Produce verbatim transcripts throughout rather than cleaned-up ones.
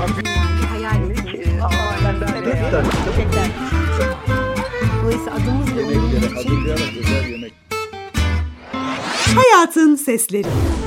Yani hayal ettiğimiz. Dolayısıyla adımız bile onun için. Hayatın Sesleri.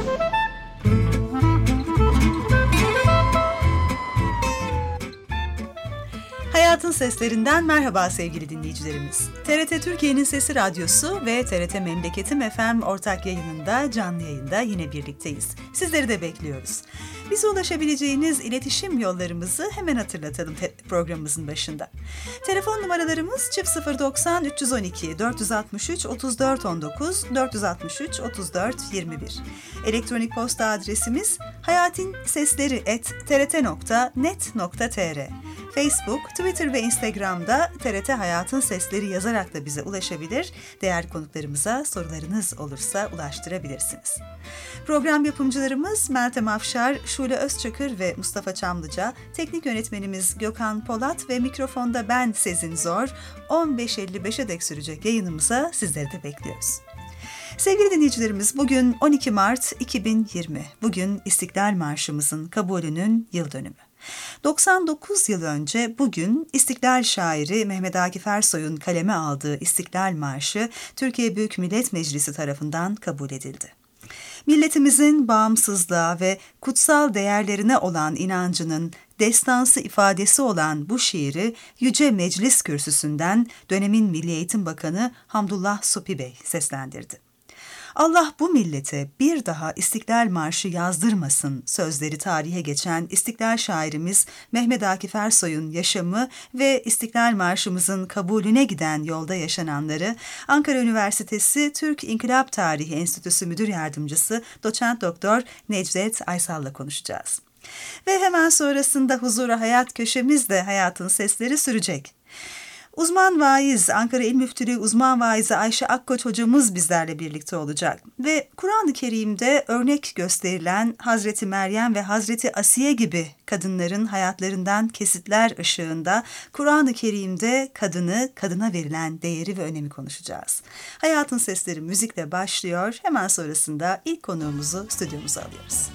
Hayatın Seslerinden merhaba sevgili dinleyicilerimiz. T R T Türkiye'nin Sesi Radyosu ve T R T Memleketim F M ortak yayınında, canlı yayında yine birlikteyiz. Sizleri de bekliyoruz. Bize ulaşabileceğiniz iletişim yollarımızı hemen hatırlatalım programımızın başında. Telefon numaralarımız çift sıfır doksan üç yüz on iki dört altı üç otuz dört on dokuz dört altı üç otuz dört yirmi bir. Elektronik posta adresimiz hayatinsesleri at t r t nokta net nokta t r. Facebook, Twitter ve Instagram'da T R T Hayatın Sesleri yazarak da bize ulaşabilir. Değerli konuklarımıza sorularınız olursa ulaştırabilirsiniz. Program yapımcılarımız Meltem Afşar, Şule Özçakır ve Mustafa Çamlıca, teknik yönetmenimiz Gökhan Polat ve mikrofonda ben Sezin Zor. on beş elli beşe dek sürecek yayınımıza sizleri de bekliyoruz. Sevgili dinleyicilerimiz, bugün on iki Mart iki bin yirmi. Bugün İstiklal Marşımızın kabulünün yıl dönümü. doksan dokuz yıl önce bugün İstiklal şairi Mehmet Akif Ersoy'un kaleme aldığı İstiklal Marşı Türkiye Büyük Millet Meclisi tarafından kabul edildi. Milletimizin bağımsızlığa ve kutsal değerlerine olan inancının destansı ifadesi olan bu şiiri Yüce Meclis Kürsüsü'nden dönemin Milli Eğitim Bakanı Hamdullah Supi Bey seslendirdi. Allah bu millete bir daha İstiklal Marşı yazdırmasın sözleri tarihe geçen İstiklal şairimiz Mehmet Akif Ersoy'un yaşamı ve İstiklal Marşımızın kabulüne giden yolda yaşananları Ankara Üniversitesi Türk İnkılap Tarihi Enstitüsü Müdür Yardımcısı Doçent Doktor Necdet Aysal'la konuşacağız. Ve hemen sonrasında Huzura Hayat köşemizde Hayatın Sesleri sürecek. Uzman vaiz, Ankara İl Müftülüğü uzman vaizi Ayşe Akkoç hocamız bizlerle birlikte olacak. Ve Kur'an-ı Kerim'de örnek gösterilen Hazreti Meryem ve Hazreti Asiye gibi kadınların hayatlarından kesitler ışığında Kur'an-ı Kerim'de kadını, kadına verilen değeri ve önemi konuşacağız. Hayatın Sesleri müzikle başlıyor. Hemen sonrasında ilk konuğumuzu stüdyomuza alıyoruz.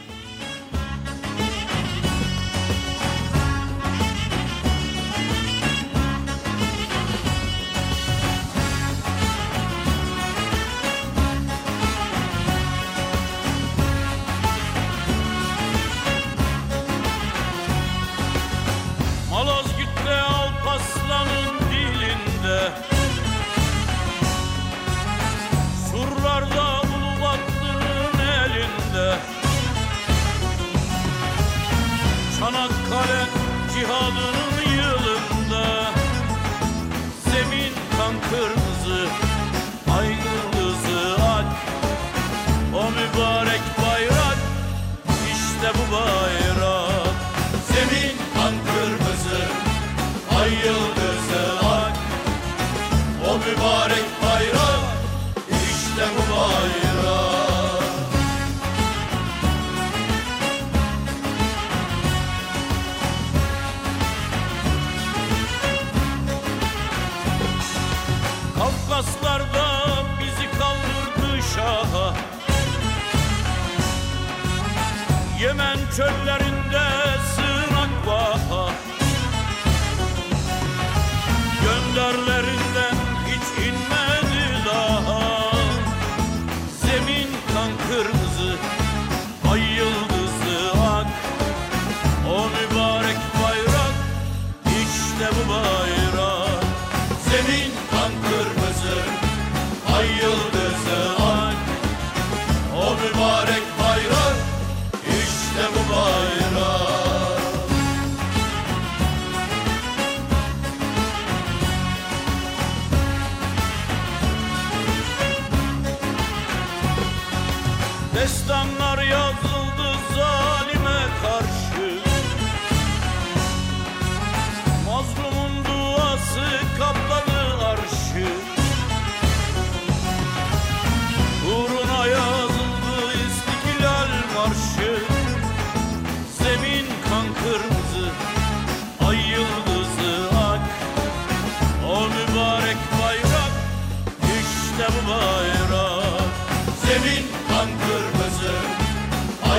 Çanakkale cihadının yılında zemin kan kırmızı, ay yıldızı ak. O mübarek bayrak, işte bu bayrak. Zemin kan kırmızı, ay yıldızı ak. O mübarek bayrak, işte bu bayrak. Kafkaslarda bizi kaldırdı şaha, Yemen çöllerinde sığınak vaha. Gönderlerinden hiç inmedi daha. Zemin kan kırmızı, ay yıldızı ak. O mübarek bayrak, işte bu bayrak. Zemin kan kırmızı, ay yıldızı ak. O mübarek bayrak, işte bu bayrak. Destanlar yazıldı zalime karşı, mazlumun duası kapladı arşı. Uğruna yazıldı İstiklal Marşı, zemin kan kırmızı, ay yıldızı ak. O mübarek bayrak, işte bu bayrak. Zemin kan kırmızı,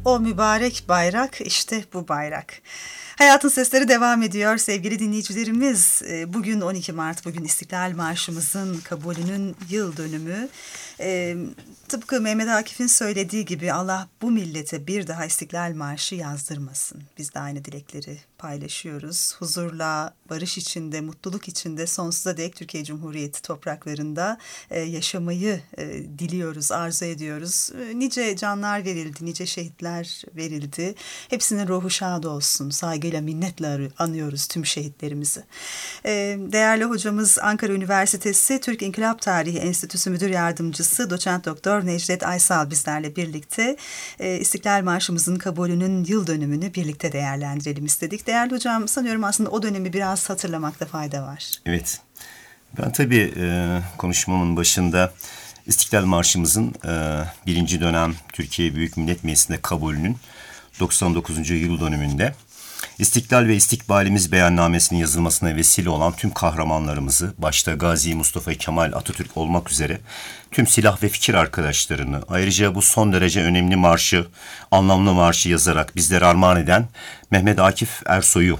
O mübarek bayrak işte bu bayrak. Hayatın Sesleri devam ediyor sevgili dinleyicilerimiz. Bugün on iki Mart, bugün İstiklal Marşımızın kabulünün yıl dönümü. E, tıpkı Mehmet Akif'in söylediği gibi Allah bu millete bir daha İstiklal Marşı yazdırmasın. Biz de aynı dilekleri paylaşıyoruz. Huzurla, barış içinde, mutluluk içinde sonsuza dek Türkiye Cumhuriyeti topraklarında e, yaşamayı e, diliyoruz, arzu ediyoruz. E, nice canlar verildi, nice şehitler verildi. Hepsinin ruhu şad olsun. Saygıyla, minnetle anıyoruz tüm şehitlerimizi. E, değerli hocamız Ankara Üniversitesi Türk İnkılap Tarihi Enstitüsü Müdür Yardımcısı Doçent Doktor Necdet Aysal bizlerle birlikte e, İstiklal Marşımızın kabulünün yıl dönümünü birlikte değerlendirelim istedik. Değerli hocam, sanıyorum aslında o dönemi biraz hatırlamakta fayda var. Evet, ben tabii e, konuşmamın başında İstiklal Marşımızın e, birinci dönem Türkiye Büyük Millet Meclisi'nde kabulünün doksan dokuzuncu yıl dönümünde İstiklal ve İstikbalimiz beyannamesinin yazılmasına vesile olan tüm kahramanlarımızı, başta Gazi Mustafa Kemal Atatürk olmak üzere tüm silah ve fikir arkadaşlarını, ayrıca bu son derece önemli marşı, anlamlı marşı yazarak bizlere armağan eden Mehmet Akif Ersoy'u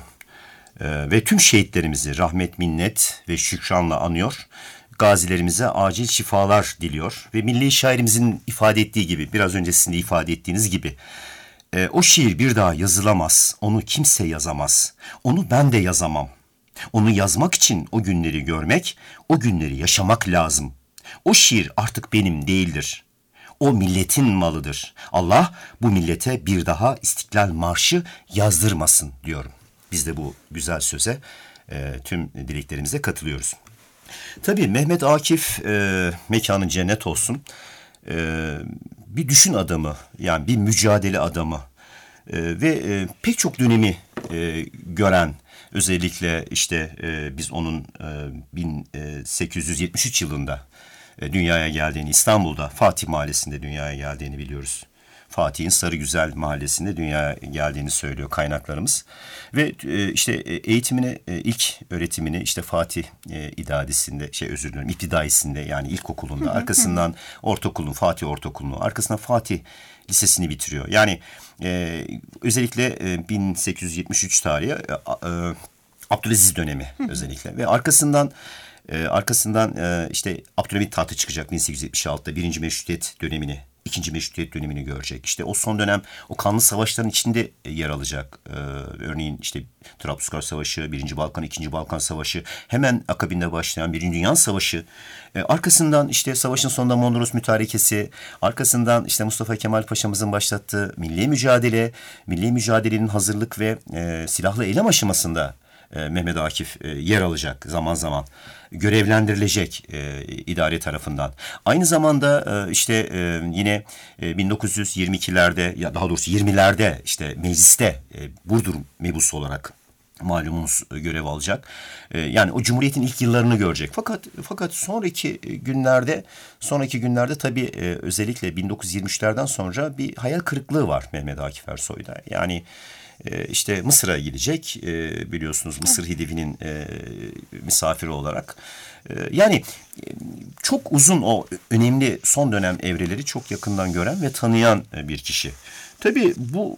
e, ve tüm şehitlerimizi rahmet, minnet ve şükranla anıyor. Gazilerimize acil şifalar diliyor ve milli şairimizin ifade ettiği gibi, biraz önce sizin de ifade ettiğiniz gibi, E, o şiir bir daha yazılamaz, onu kimse yazamaz, onu ben de yazamam. Onu yazmak için o günleri görmek, o günleri yaşamak lazım. O şiir artık benim değildir. O milletin malıdır. Allah bu millete bir daha İstiklal Marşı yazdırmasın diyorum. Biz de bu güzel söze e, tüm dileklerimize katılıyoruz. Tabii Mehmet Akif e, mekanı cennet olsun. E, bir düşün adamı, yani bir mücadele adamı e, ve e, pek çok dönemi e, gören, özellikle işte e, biz onun e, bin sekiz yüz yetmiş üç yılında e, dünyaya geldiğini, İstanbul'da Fatih Mahallesi'nde dünyaya geldiğini biliyoruz. Fatih'in Sarıgüzel Mahallesi'nde dünyaya geldiğini söylüyor kaynaklarımız. Ve e, işte eğitimini, e, ilk öğretimini işte Fatih e, İdadisi'nde, şey özür dilerim, İptidaisi'nde, yani ilkokulunda, arkasından ortaokulunu, Fatih Ortaokulu'nu, arkasından Fatih Lisesi'ni bitiriyor. Yani e, özellikle e, bin sekiz yüz yetmiş üç tarihi e, e, Abdülaziz dönemi özellikle ve arkasından e, arkasından e, işte Abdülhamit tahtı çıkacak bin sekiz yüz yetmiş altıda birinci Meşrutiyet dönemini, İkinci Meşrutiyet dönemini görecek. İşte o son dönem o kanlı savaşların içinde yer alacak. Ee, örneğin işte Trablusgarp Savaşı, Birinci Balkan, İkinci Balkan Savaşı, hemen akabinde başlayan Birinci Dünya Savaşı. Ee, arkasından işte savaşın sonunda Mondros Mütarekesi, arkasından işte Mustafa Kemal Paşa'mızın başlattığı milli mücadele, milli mücadelenin hazırlık ve e, silahlı eylem aşamasında e, Mehmet Akif e, yer alacak zaman zaman. Görevlendirilecek e, idare tarafından. Aynı zamanda e, işte e, yine e, bin dokuz yüz yirmi ikilerde, ya daha doğrusu yirmilerde işte mecliste e, Burdur mebusu olarak malumunuz e, görev alacak. E, yani o Cumhuriyet'in ilk yıllarını görecek. Fakat fakat sonraki günlerde sonraki günlerde tabii e, özellikle bin dokuz yüz yirmi üçlerden sonra bir hayal kırıklığı var Mehmet Akif Ersoy'da. Yani Ee, işte Mısır'a gidecek, ee, biliyorsunuz Mısır Hidivi'nin e, misafiri olarak. E, yani e, çok uzun o önemli son dönem evreleri çok yakından gören ve tanıyan e, bir kişi. Tabii bu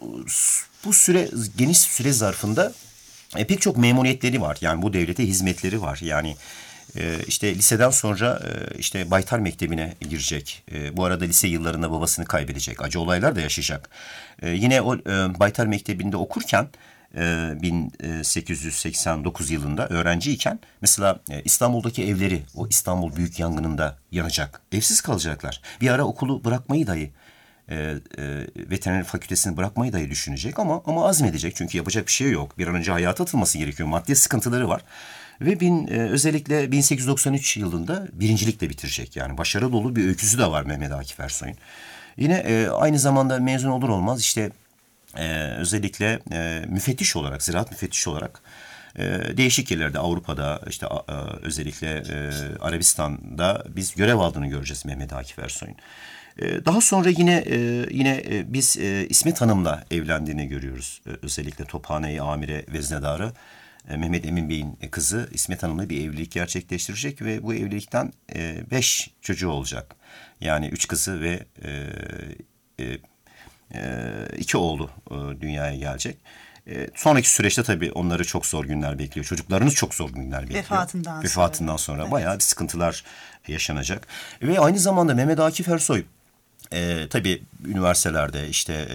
bu süre, geniş süre zarfında e, pek çok memuriyetleri var. Yani bu devlete hizmetleri var. Yani Ee, işte liseden sonra e, işte Baytar Mektebi'ne girecek. E, bu arada lise yıllarında babasını kaybedecek. Acı olaylar da yaşayacak. E, yine o e, Baytar Mektebi'nde okurken e, bin sekiz yüz seksen dokuz yılında öğrenciyken mesela e, İstanbul'daki evleri o İstanbul Büyük Yangını'nda yanacak. Evsiz kalacaklar. Bir ara okulu bırakmayı dahi E, e, veteriner fakültesini bırakmayı dahi düşünecek ama ama azmedecek. Çünkü yapacak bir şey yok. Bir an önce hayata atılması gerekiyor. Maddi sıkıntıları var. Ve bin, e, özellikle bin sekiz yüz doksan üç yılında birincilikle bitirecek. Yani başarı dolu bir öyküsü de var Mehmet Akif Ersoy'un. Yine e, aynı zamanda mezun olur olmaz işte e, özellikle e, müfettiş olarak, ziraat müfettişi olarak e, değişik yerlerde Avrupa'da işte e, özellikle e, Arabistan'da biz görev aldığını göreceğiz Mehmet Akif Ersoy'un. Daha sonra yine yine biz İsmet Hanım'la evlendiğini görüyoruz. Özellikle Tophane-i Amire Veznedarı Mehmet Emin Bey'in kızı İsmet Hanım'la bir evlilik gerçekleştirecek ve bu evlilikten beş çocuğu olacak. Yani üç kızı ve e, iki oğlu e, dünyaya gelecek. E, sonraki süreçte tabii onları çok zor günler bekliyor. Çocuklarınız çok zor günler bekliyor. Vefatından, Vefatından sonra, sonra evet. bayağı bir sıkıntılar yaşanacak. Ve aynı zamanda Mehmet Akif Ersoy e, tabii üniversitelerde işte e,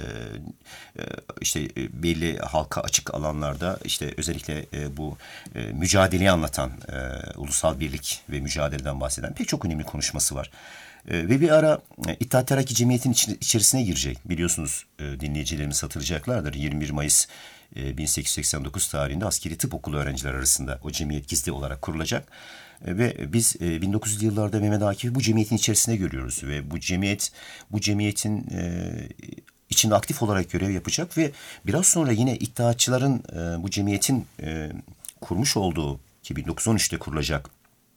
e, işte belli halka açık alanlarda işte özellikle e, bu e, mücadeleyi anlatan e, ulusal birlik ve mücadeleden bahseden pek çok önemli konuşması var. Ve bir ara İttihat Terakki Cemiyeti'nin içerisine girecek. Biliyorsunuz dinleyicilerimiz hatırlayacaklardır. yirmi bir Mayıs bin sekiz yüz seksen dokuz tarihinde Askeri Tıp Okulu öğrenciler arasında o cemiyet gizli olarak kurulacak. Ve biz bin dokuz yüzlü yıllarda Mehmet Akif'i bu cemiyetin içerisine görüyoruz. Ve bu cemiyet, bu cemiyetin içinde aktif olarak görev yapacak. Ve biraz sonra yine İttihatçıların bu cemiyetin kurmuş olduğu ki bin dokuz yüz on üçte kurulacak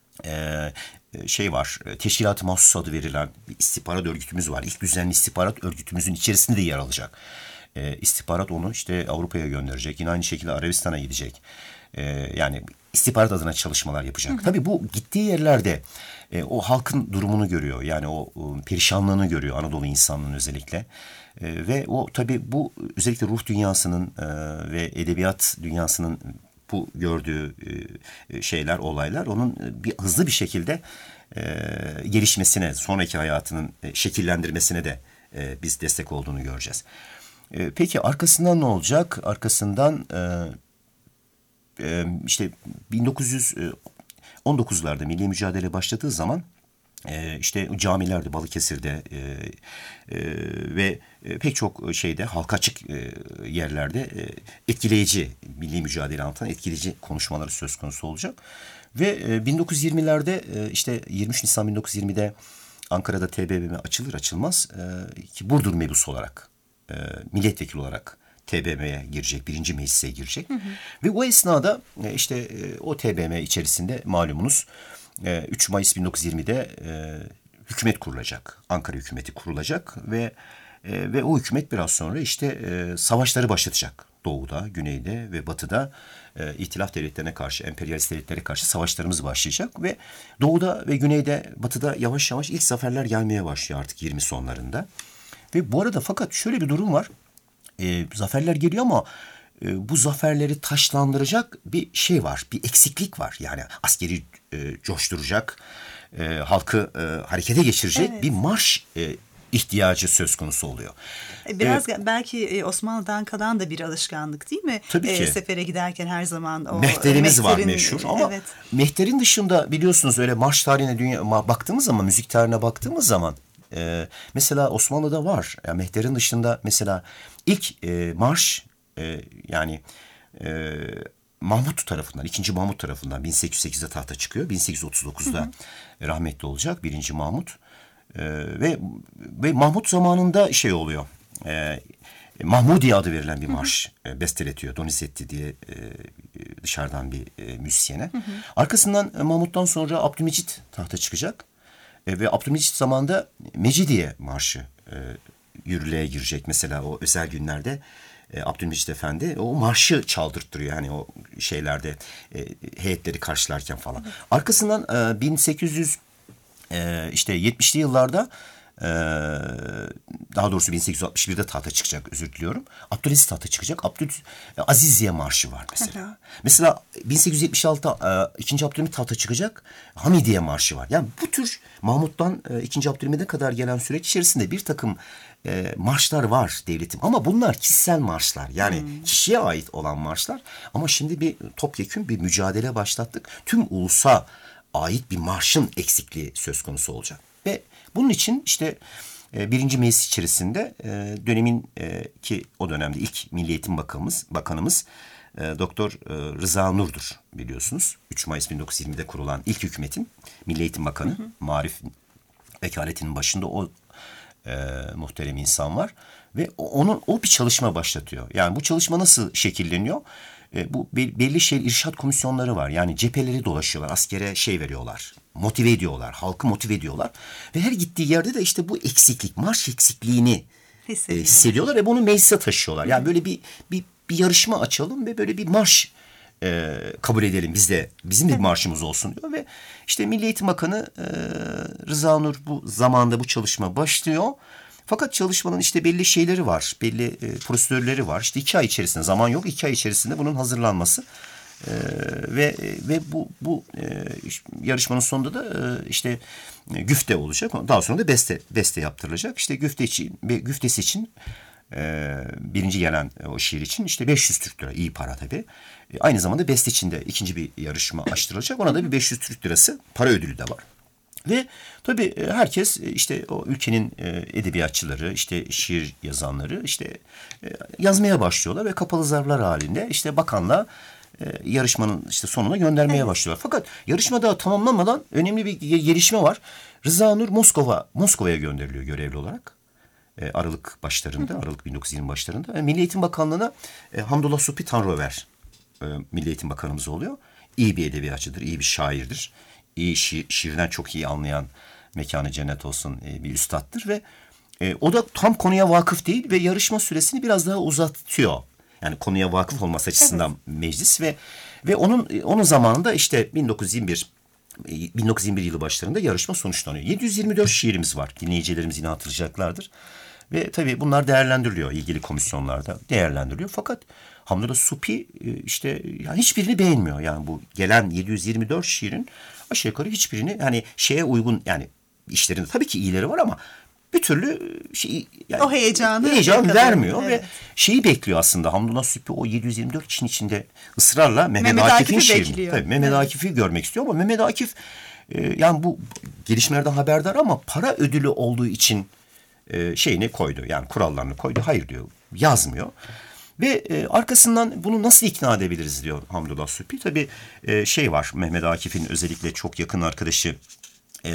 şey var, Teşkilat-ı Mahsus adı verilen bir istihbarat örgütümüz var. İlk düzenli istihbarat örgütümüzün içerisinde de yer alacak. E, istihbarat onu işte Avrupa'ya gönderecek. Yine aynı şekilde Arabistan'a gidecek. E, yani istihbarat adına çalışmalar yapacak. Hı hı. Tabii bu gittiği yerlerde e, o halkın durumunu görüyor. Yani o, o perişanlığını görüyor Anadolu insanlığının özellikle. E, ve o tabii bu özellikle ruh dünyasının e, ve edebiyat dünyasının bu gördüğü e, şeyler, olaylar onun bir hızlı bir şekilde e, gelişmesine, sonraki hayatının e, şekillendirmesine de e, biz destek olduğunu göreceğiz. E, peki arkasından ne olacak? Arkasından e, e, işte bin dokuz yüz on dokuzlarda milli mücadele başladığı zaman Ee, işte camilerde, Balıkesir'de e, e, ve e, pek çok şeyde halka açık e, yerlerde e, etkileyici, milli mücadele anlatan etkileyici konuşmaları söz konusu olacak. Ve e, bin dokuz yüz yirmilerde e, işte yirmi üç Nisan bin dokuz yüz yirmide Ankara'da T B M M açılır açılmaz e, ki Burdur mebusu olarak e, milletvekili olarak T B M M'ye girecek, birinci meclise girecek. Hı hı. Ve o esnada e, işte e, o T B M M içerisinde malumunuz üç Mayıs bin dokuz yüz yirmide e, hükümet kurulacak. Ankara hükümeti kurulacak ve e, ve o hükümet biraz sonra işte e, savaşları başlatacak. Doğuda, güneyde ve batıda e, ihtilaf devletlerine karşı, emperyalist devletlere karşı savaşlarımız başlayacak ve doğuda ve güneyde, batıda yavaş yavaş ilk zaferler gelmeye başlıyor artık yirmi sonlarında. Ve bu arada fakat şöyle bir durum var. E, zaferler geliyor ama bu zaferleri taşlandıracak bir şey var, bir eksiklik var. Yani askeri e, coşturacak, e, halkı e, harekete geçirecek evet. bir marş e, ihtiyacı söz konusu oluyor. Biraz ee, belki Osmanlı'dan kalan da bir alışkanlık değil mi? Tabii ki. E, sefere giderken her zaman o mehterimiz var meşhur ama evet. mehterin dışında biliyorsunuz öyle marş tarihine dünya, baktığımız zaman, müzik tarihine baktığımız zaman e, mesela Osmanlı'da var. Yani mehterin dışında mesela ilk e, marş Ee, yani e, Mahmut tarafından, ikinci Mahmut tarafından bin sekiz yüz sekizde tahta çıkıyor. bin sekiz yüz otuz dokuzda hı hı. rahmetli olacak birinci Mahmut. Ee, ve ve Mahmut zamanında şey oluyor. E, Mahmudiye adı verilen bir marş hı hı. E, besteletiyor. Donizetti diye e, dışarıdan bir e, müzisyene. Hı hı. Arkasından e, Mahmut'tan sonra Abdülmecit tahta çıkacak. E, ve Abdülmecit zamanında Mecidiye marşı e, yürürlüğe girecek. Mesela o özel günlerde E, Abdülmecit Efendi o marşı çaldırttırıyor hani o şeylerde e, heyetleri karşılarken falan. Evet. Arkasından e, bin sekiz yüz e, işte yetmişli yıllarda e, daha doğrusu bin sekiz yüz altmış birde tahta çıkacak, özür diliyorum. Abdülaziz tahta çıkacak. Abdülaziziye marşı var mesela. Hı hı. Mesela bin sekiz yüz yetmiş altıda e, ikinci Abdülhamit tahta çıkacak. Hamidiye marşı var. Yani bu tür Mahmut'tan e, ikinci Abdülhamit'e kadar gelen süreç içerisinde bir takım E, marşlar var devletim ama bunlar kişisel marşlar yani hmm. kişiye ait olan marşlar ama şimdi bir topyekün bir mücadele başlattık. Tüm ulusa ait bir marşın eksikliği söz konusu olacak ve bunun için işte e, birinci meclis içerisinde e, dönemin e, ki o dönemde ilk Milli Eğitim Bakanımız, Bakanımız e, Doktor e, Rıza Nur'dur biliyorsunuz. üç Mayıs bin dokuz yüz yirmide kurulan ilk hükümetin Milli Eğitim Bakanı, hı hı. Marif vekaletinin başında o E, muhterem insan var ve onun o bir çalışma başlatıyor. Yani bu çalışma nasıl şekilleniyor? E, bu belli şey irşat komisyonları var. Yani cepheleri dolaşıyorlar, askere şey veriyorlar, motive ediyorlar, halkı motive ediyorlar ve her gittiği yerde de işte bu eksiklik, marş eksikliğini e, hissediyorlar ve bunu meclise taşıyorlar. Yani böyle bir bir bir yarışma açalım ve böyle bir marş e, kabul edelim, biz de bizim de bir marşımız olsun diyor ve işte Milli Eğitim Bakanı e, Rıza Nur bu zamanda bu çalışma başlıyor. Fakat çalışmanın işte belli şeyleri var, belli e, prosedürleri var. İşte iki ay içerisinde, zaman yok, iki ay içerisinde bunun hazırlanması. Ee, ve ve bu bu e, yarışmanın sonunda da e, işte e, güfte olacak. Daha sonra da beste beste yaptırılacak. İşte güfte için ve güftesi için e, birinci gelen o şiir için işte beş yüz Türk lira, iyi para tabii. E, aynı zamanda beste için de ikinci bir yarışma açtırılacak. Ona da bir beş yüz Türk lirası para ödülü de var. Ve tabii herkes işte o ülkenin edebiyatçıları, işte şiir yazanları işte yazmaya başlıyorlar ve kapalı zarflar halinde işte bakanla yarışmanın işte sonuna göndermeye evet. başlıyorlar. Fakat yarışma daha tamamlanmadan önemli bir gelişme var. Rıza Nur Moskova Moskova'ya gönderiliyor görevli olarak. Aralık başlarında, Aralık bin dokuz yüz yirmi başlarında. Milli Eğitim Bakanlığı'na Hamdullah Supi Tanrıver Milli Eğitim Bakanımız oluyor. İyi bir edebiyatçıdır, iyi bir şairdir. İyi şi- şiirden çok iyi anlayan, mekanı cennet olsun, e, bir üstattır ve e, o da tam konuya vakıf değil ve yarışma süresini biraz daha uzatıyor. Yani konuya vakıf olması açısından evet. meclis ve ve onun onun zamanında işte bin dokuz yüz yirmi bir bin dokuz yüz yirmi bir yılı başlarında yarışma sonuçlanıyor. yedi yüz yirmi dört şiirimiz var. Dinleyicilerimiz yine hatırlayacaklardır. Ve tabii bunlar değerlendiriliyor ilgili komisyonlarda. Değerlendiriliyor. Fakat Hamdullah Supi işte yani hiçbirini beğenmiyor. Yani bu gelen yedi yüz yirmi dört şiirin aşağı yukarı hiçbirini yani şeye uygun, yani işlerinde tabii ki iyileri var ama bir türlü şey yani o heyecanı heyecan vermiyor evet. ve şeyi bekliyor aslında. Hamdullah Supi o yedi yüz yirmi dört kişinin içinde ısrarla Mehmet, Mehmet Akif'in şiirini. Tabii Mehmet evet. Akif'i görmek istiyor ama Mehmet Akif e, yani bu gelişmelerden haberdar ama para ödülü olduğu için e, şeyini koydu. Yani kurallarını koydu. Hayır diyor. Yazmıyor. Ve e, arkasından bunu nasıl ikna edebiliriz diyor Hamdullah Supi. Tabii e, şey var, Mehmet Akif'in özellikle çok yakın arkadaşı e,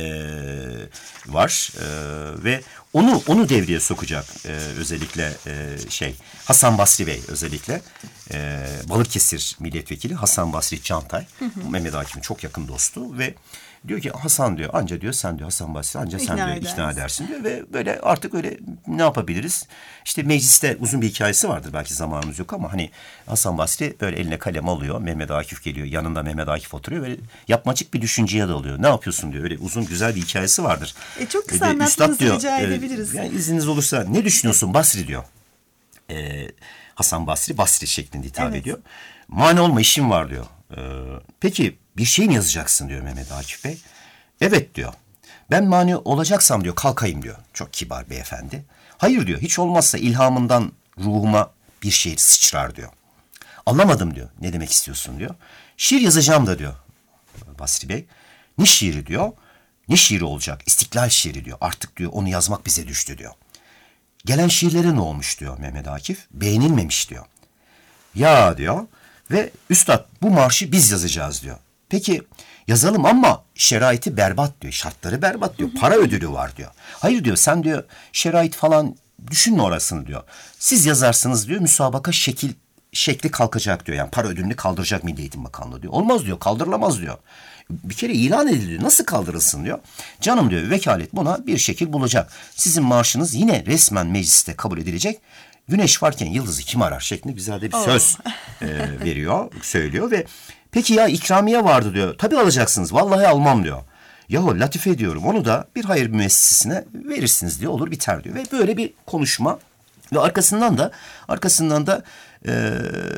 var e, ve onu onu devreye sokacak e, özellikle e, şey Hasan Basri Bey özellikle e, Balıkesir milletvekili Hasan Basri Cantay hı hı. Mehmet Akif'in çok yakın dostu ve diyor ki Hasan diyor anca diyor sen diyor Hasan Basri anca sen ikna diyor edersin. ikna edersin diyor ve böyle artık öyle ne yapabiliriz? İşte mecliste uzun bir hikayesi vardır, belki zamanımız yok ama hani Hasan Basri böyle eline kalem alıyor, Mehmet Akif geliyor, yanında Mehmet Akif oturuyor, böyle yapmacık bir düşünceye dalıyor. Ne yapıyorsun diyor, öyle uzun güzel bir hikayesi vardır. E çok kısa anlatmanızı rica edebiliriz. Yani izniniz olursa ne düşünüyorsun Basri diyor. Ee, Hasan Basri Basri şeklinde hitap evet. ediyor. Mani olma işim var diyor. Ee, peki bir şey mi yazacaksın diyor Mehmet Akif Bey. Evet diyor. Ben mani olacaksam diyor kalkayım diyor. Çok kibar beyefendi. Hayır diyor, hiç olmazsa ilhamından ruhuma bir şiir sıçrar diyor. Anlamadım diyor. Ne demek istiyorsun diyor. Şiir yazacağım da diyor Basri Bey. Ne şiiri diyor. Ne şiiri olacak? İstiklal şiiri diyor. Artık diyor onu yazmak bize düştü diyor. Gelen şiirlere ne olmuş diyor Mehmet Akif. Beğenilmemiş diyor. Ya diyor ve üstad bu marşı biz yazacağız diyor. Peki yazalım ama şeraiti berbat diyor. Şartları berbat diyor. Para ödülü var diyor. Hayır diyor, sen diyor şerait falan düşünme orasını diyor. Siz yazarsınız diyor, müsabaka şekil şekli kalkacak diyor. Yani para ödülünü kaldıracak Milli Eğitim Bakanlığı diyor. Olmaz diyor, kaldırılamaz diyor. Bir kere ilan ediliyor. Nasıl kaldırılsın diyor. Canım diyor, vekalet buna bir şekil bulacak. Sizin marşınız yine resmen mecliste kabul edilecek. Güneş varken yıldızı kim arar şeklinde güzel de bir oh. söz e, veriyor, söylüyor ve peki ya ikramiye vardı diyor. Tabii alacaksınız. Vallahi almam diyor. Yahu latife diyorum. Onu da bir hayır müessesesine verirsiniz diyor. Olur biter diyor. Ve böyle bir konuşma ve arkasından da arkasından da e,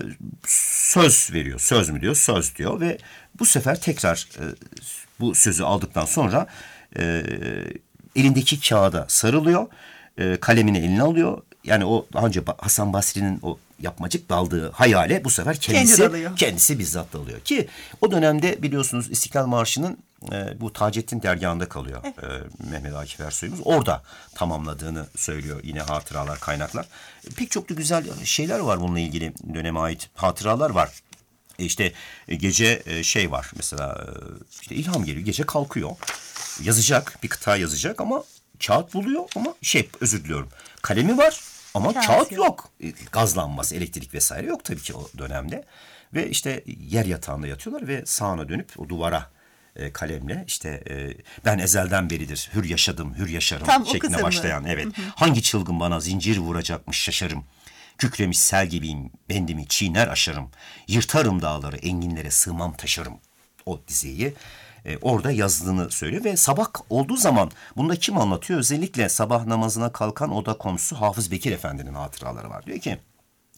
söz veriyor. Söz mü diyor? Söz diyor ve bu sefer tekrar e, bu sözü aldıktan sonra e, elindeki kağıda sarılıyor. E, kalemini eline alıyor. Yani o daha önce Hasan Basri'nin o yapmacık daldığı hayale bu sefer kendisi Kendi kendisi bizzat dalıyor. Ki o dönemde biliyorsunuz İstiklal Marşı'nın e, bu Taceddin dergahında kalıyor evet. e, Mehmet Akif Ersoy'umuz. Orada tamamladığını söylüyor yine hatıralar, kaynaklar. E, pek çok da güzel şeyler var bununla ilgili, döneme ait hatıralar var. E, işte e, gece e, şey var mesela e, işte ilham geliyor, gece kalkıyor. Yazacak, bir kıta yazacak ama kağıt buluyor ama şey özür diliyorum kalemi var. Ama kağıt, kağıt yok. Gaz lambası, elektrik vesaire yok tabii ki o dönemde. Ve işte yer yatağında yatıyorlar ve sağına dönüp o duvara e, kalemle işte e, ben ezelden beridir hür yaşadım, hür yaşarım Tam şeklinde başlayan. Evet. Hı hı. Hangi çılgın bana zincir vuracakmış şaşarım. Kükremiş sel gibiyim, bendimi çiğner aşarım. Yırtarım dağları, enginlere sığmam taşırım. O dizeyi e, orada yazdığını söylüyor ve sabah olduğu zaman bunu da kim anlatıyor? Özellikle sabah namazına kalkan oda komşusu Hafız Bekir Efendi'nin hatıraları var. Diyor ki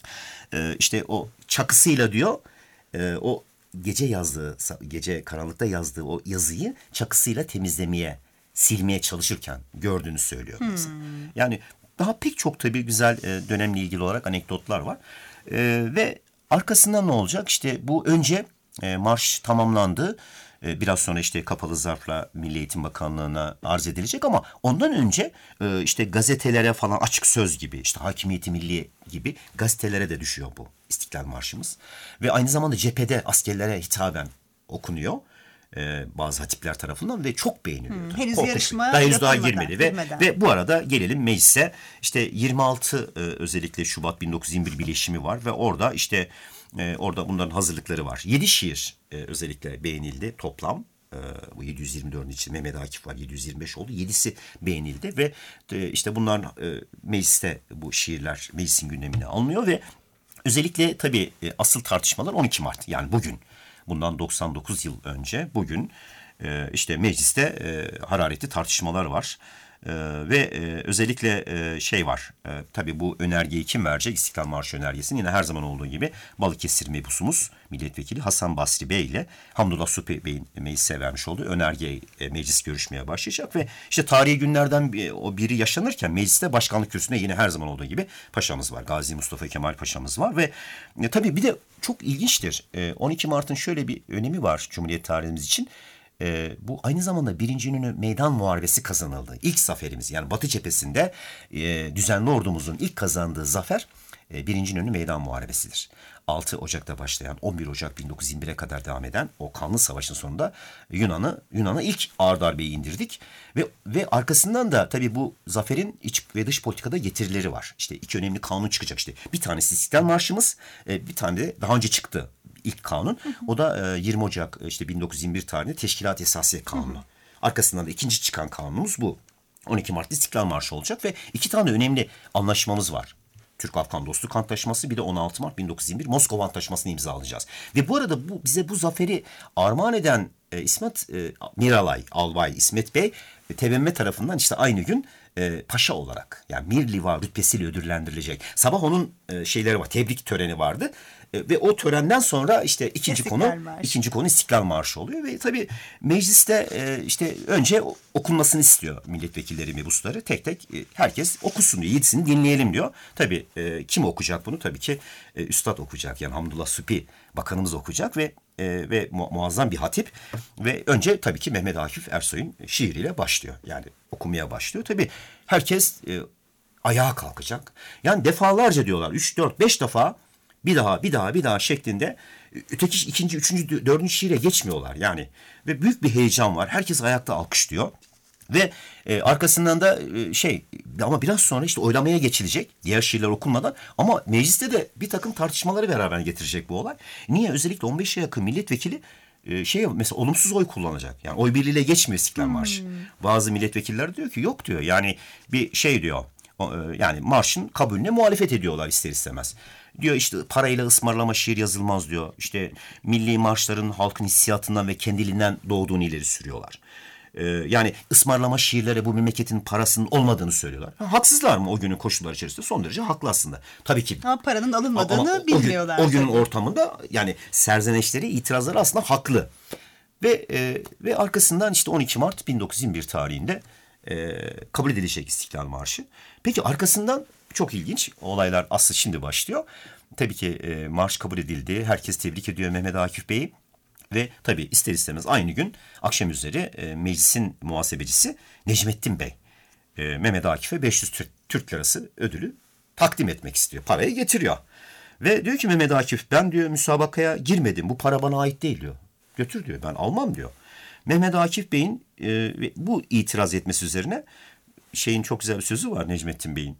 e, işte o çakısıyla diyor e, o gece yazdığı, gece karanlıkta yazdığı o yazıyı çakısıyla temizlemeye, silmeye çalışırken gördüğünü söylüyor. Hmm. Yani daha pek çok tabii güzel e, dönemle ilgili olarak anekdotlar var. E, ve arkasından ne olacak? İşte bu önce e, marş tamamlandı. E, biraz sonra işte kapalı zarfla Milli Eğitim Bakanlığı'na arz edilecek ama ondan önce e, işte gazetelere falan Açık Söz gibi, işte Hakimiyeti Milli gibi gazetelere de düşüyor bu İstiklal Marşımız. Ve aynı zamanda cephede askerlere hitaben okunuyor. Ee, bazı hatipler tarafından ve çok beğeniliyor. Hmm, henüz Korkunç. yarışma daha henüz daha yapılmadan, girmedi ve girmeden. ve bu arada gelelim meclise. İşte yirmi altı e, özellikle Şubat bin dokuz yüz yirmi bir bileşimi var ve orada işte e, orada bunların hazırlıkları var. yedi şiir e, özellikle beğenildi toplam. E, bu yedi yüz yirmi dördün içinde Mehmet Akif var, yedi yüz yirmi beş oldu. yedisi beğenildi ve e, işte bunlar e, mecliste bu şiirler meclisin gündemine alınıyor ve özellikle tabii e, asıl tartışmalar on iki Mart yani bugün. Bundan doksan dokuz yıl önce bugün e, işte mecliste e, hararetli tartışmalar var. E, ve e, özellikle e, şey var. E, tabii bu önergeyi kim verecek? İstiklal Marşı önergesini yine her zaman olduğu gibi Balıkesir mebusumuz milletvekili Hasan Basri Bey ile Hamdullah Supi Bey'in meclise vermiş olduğu önergeyi e, meclis görüşmeye başlayacak ve işte tarihi günlerden bir, o biri yaşanırken mecliste başkanlık kürsüsünde yine her zaman olduğu gibi paşamız var. Gazi Mustafa Kemal Paşa'mız var ve e, tabii bir de çok ilginçtir. E, on iki Mart'ın şöyle bir önemi var Cumhuriyet tarihimiz için. Ee, bu aynı zamanda birinci İnönü Meydan Muharebesi kazanıldı. İlk zaferimiz yani Batı cephesinde e, düzenli ordumuzun ilk kazandığı zafer e, birinci İnönü Meydan Muharebesi'dir. altı Ocak'ta başlayan on bir Ocak bin dokuz yüz yirmi bire kadar devam eden o kanlı savaşın sonunda Yunan'ı Yunan'a ilk ağır darbeyi indirdik ve ve arkasından da tabii bu zaferin iç ve dış politikada getirileri var. İşte iki önemli kanun çıkacak işte. Bir tanesi İstiklal Marşımız, e, bir tane de daha önce çıktı. İlk kanun. O da yirmi Ocak işte bin dokuz yüz yirmi bir tarihinde Teşkilat Esasiye Kanunu. Hı hı. Arkasından da ikinci çıkan kanunumuz bu. on iki Mart İstiklal Marşı olacak ve iki tane önemli anlaşmamız var. Türk-Afgan Dostluk Antlaşması bir de on altı Mart bin dokuz yüz yirmi bir Moskova Antlaşması'nı imzalayacağız. Ve bu arada bu bize bu zaferi armağan eden e, İsmet e, Miralay, Albay İsmet Bey e, T B M M tarafından işte aynı gün e, paşa olarak yani Mir Liva rütbesiyle ödüllendirilecek. Sabah onun e, şeyleri var, tebrik töreni vardı. Ve o törenden sonra işte ikinci İstiklal konu Marşı. ikinci konu İstiklal Marşı oluyor ve tabii mecliste e, işte önce okunmasını istiyor milletvekilleri mebusları tek tek e, herkes okusun diyor, yedisini dinleyelim diyor. Tabii e, kim okuyacak bunu? Tabii ki e, Üstad okuyacak yani Hamdullah Supi bakanımız okuyacak ve e, ve mu- muazzam bir hatip ve önce tabii ki Mehmet Akif Ersoy'un şiiriyle başlıyor yani okumaya başlıyor. Tabii herkes e, ayağa kalkacak yani defalarca diyorlar üç dört beş defa bir daha, bir daha, bir daha şeklinde öteki ikinci, üçüncü, dördüncü şiire geçmiyorlar yani. Ve büyük bir heyecan var. Herkes ayakta alkışlıyor. Ve e, arkasından da e, şey ama biraz sonra işte oylamaya geçilecek. Diğer şiirler okunmadan. Ama mecliste de bir takım tartışmaları beraber getirecek bu olay. Niye? Özellikle on beşe yakın milletvekili e, şey mesela olumsuz oy kullanacak. Yani oy birliğiyle geçmiyor İstiklal Marşı. Hmm. Bazı milletvekiller diyor ki yok diyor. Yani bir şey diyor. O, e, yani marşın kabulüne muhalefet ediyorlar ister istemez. Diyor işte parayla ısmarlama şiir yazılmaz diyor. İşte milli marşların halkın hissiyatından ve kendiliğinden doğduğunu ileri sürüyorlar. Ee, yani ısmarlama şiirlere bu memleketin parasının olmadığını söylüyorlar. Ha, haksızlar mı o günün koşulları içerisinde? Son derece haklı aslında. Tabii ki. Ama paranın alınmadığını ama o, bilmiyorlar. O, gün, o günün ortamında yani serzenişleri, itirazları aslında haklı. Ve e, ve arkasından işte on iki Mart bin dokuz yüz yirmi bir tarihinde e, kabul edilecek İstiklal Marşı. Peki arkasından çok ilginç olaylar aslı şimdi başlıyor. Tabii ki e, marş kabul edildi. Herkes tebrik ediyor Mehmet Akif Bey'i. Ve tabii ister istemez aynı gün akşam üzeri e, meclisin muhasebecisi Necmettin Bey e, Mehmet Akif'e beş yüz Türk, Türk lirası ödülü takdim etmek istiyor. Parayı getiriyor. Ve diyor ki Mehmet Akif ben diyor müsabakaya girmedim. Bu para bana ait değil diyor. Götür diyor ben almam diyor. Mehmet Akif Bey'in e, bu itiraz etmesi üzerine şeyin çok güzel bir sözü var Necmettin Bey'in.